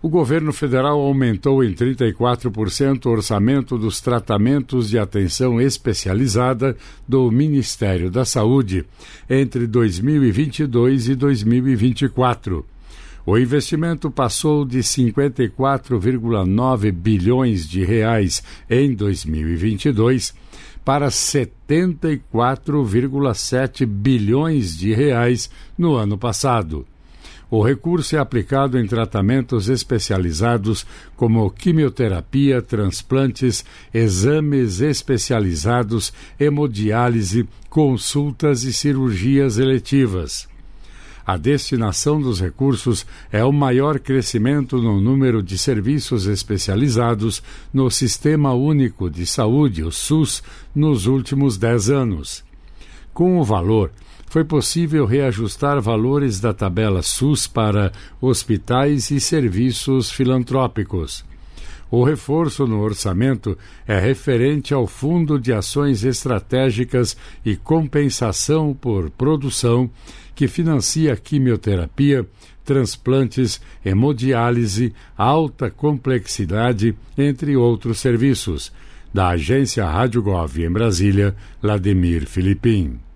O governo federal aumentou em 34% o orçamento dos tratamentos de atenção especializada do Ministério da Saúde entre 2022 e 2024. O investimento passou de 54,9 bilhões de reais em 2022 para 74,7 bilhões de reais no ano passado. O recurso é aplicado em tratamentos especializados como quimioterapia, transplantes, exames especializados, hemodiálise, consultas e cirurgias eletivas. A destinação dos recursos é o maior crescimento no número de serviços especializados no Sistema Único de Saúde, o SUS, nos últimos 10 anos. Com o valor, foi possível reajustar valores da tabela SUS para hospitais e serviços filantrópicos. O reforço no orçamento é referente ao Fundo de Ações Estratégicas e Compensação por Produção, que financia quimioterapia, transplantes, hemodiálise, alta complexidade, entre outros serviços. Da agência Rádio Gov em Brasília, Lademir Filipim.